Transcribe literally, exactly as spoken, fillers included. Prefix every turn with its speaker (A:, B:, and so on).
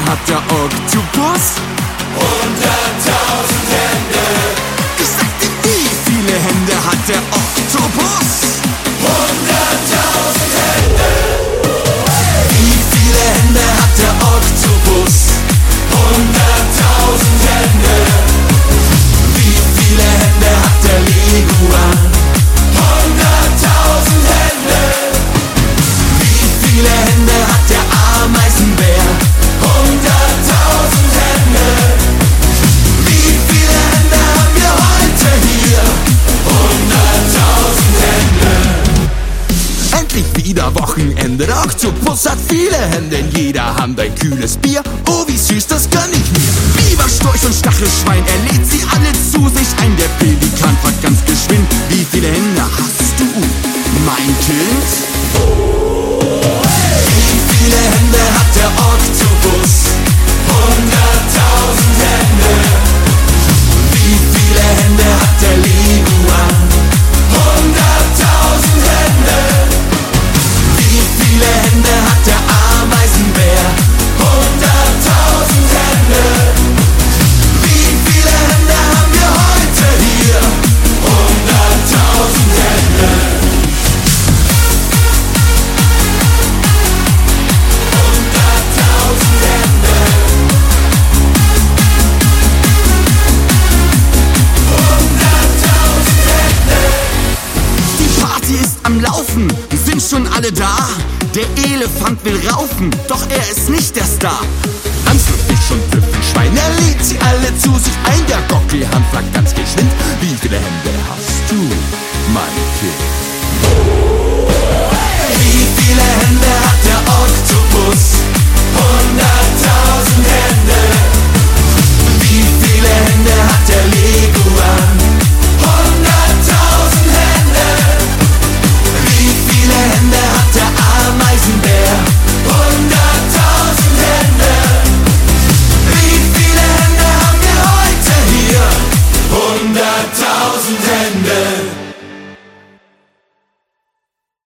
A: hat der Oktopus?
B: Hunderttausend Hände.
A: Ich sagte, wie viele Hände hat der Oktopus?
B: Hunderttausend Hände.
A: Wie viele Hände hat der Oktopus?
B: Hunderttausend Hände.
A: Wie viele Hände hat der Leguan?
B: Hunderttausend Hände.
A: Wie viele Hände hat der Ameisenbär?
B: Hunderttausend Hände.
A: Wie viele Hände haben wir heute hier?
B: Hunderttausend Hände.
A: Endlich wieder Wochenende. Der Oktopus hat viele Hände, in jeder Hand ein kühles Bier. Oh, wie süß, das gönn ich mir. Biber, Storch und Stachelschwein, er lädt sie alle zu sich ein. Der Pelikan fragt ganz geschwind, wie viele Hände hast du, mein Kind? Wie viele Hände hat der Oktopus?
B: Hunderttausend Hände.
A: Wie viele Hände hat der Leguan?
B: Hunderttausend Hände.
A: Wie viele Hände hat der Ameisenbär?
B: Hunderttausend Hände.
A: Wie viele Hände haben wir heute hier?
B: Hunderttausend Hände. Hunderttausend Hände. Hunderttausend Hände.
A: Die Party ist am Laufen, sind schon alle da? Der Elefant will raufen, doch er ist nicht der Star. Hans, Fisch und Büffelschwein, er lädt sie alle zu sich ein. Der Gockelhahn fragt ganz geschwind, wie viele Hände hast du, mein Kind? Wie viele Hände hat der